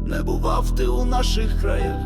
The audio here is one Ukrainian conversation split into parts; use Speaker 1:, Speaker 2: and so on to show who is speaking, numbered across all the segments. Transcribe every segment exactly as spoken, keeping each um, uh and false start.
Speaker 1: Не бував ти у наших краях.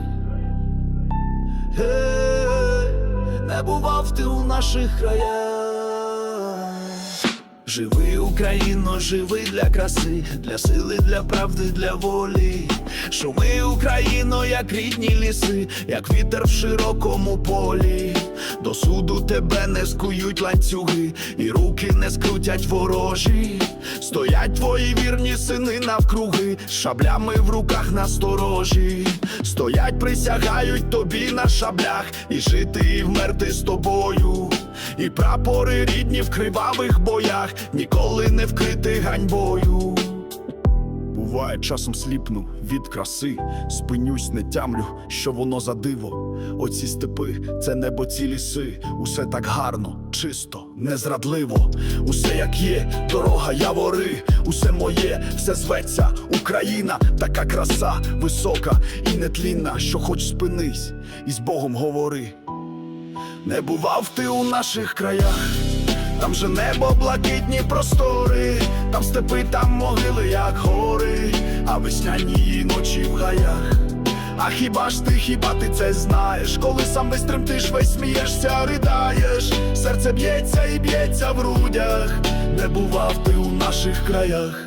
Speaker 1: Гей, не бував ти у наших краях. Живи, Україно, живи для краси, для сили, для правди, для волі. Шуми, Україно, як рідні ліси, як вітер в широкому полі. До суду тебе не скують ланцюги, і руки не скрутять ворожі. Стоять твої вірні сини навкруги, з шаблями в руках насторожі. Стоять, присягають тобі на шаблях, і жити, і вмерти з тобою. І прапори рідні в кривавих боях ніколи не вкрити ганьбою. Буває, часом сліпну від краси, спинюсь, не тямлю, що воно за диво. Оці степи, це небо, ці ліси, усе так гарно, чисто, незрадливо. Усе як є, дорога, явори, усе моє, все зветься Україна. Така краса, висока і нетлінна, що хоч спинись і з Богом говори. Не бував ти у наших краях, там же небо, блакитні простори, там степи, там могили, як гори, а весняні ночі в гаях. А хіба ж ти, хіба ти це знаєш, коли сам весь тремтиш, весь смієшся, ридаєш, серце б'ється і б'ється в грудях. Не бував ти у наших краях.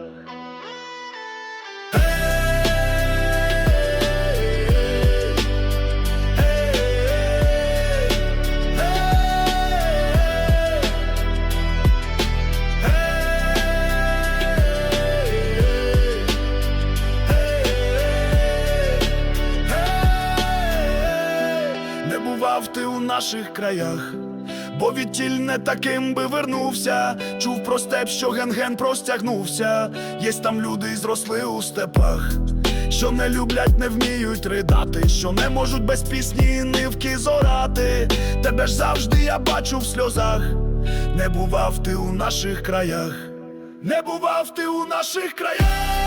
Speaker 1: Не бував ти у наших краях, бо відтіль не таким би вернувся. Чув про степ, що ген-ген простягнувся. Єсть там люди, зросли у степах, що не люблять, не вміють ридати, що не можуть без пісні нивки зорати. Тебе ж завжди я бачу в сльозах. Не бував ти у наших краях. Не бував ти у наших краях.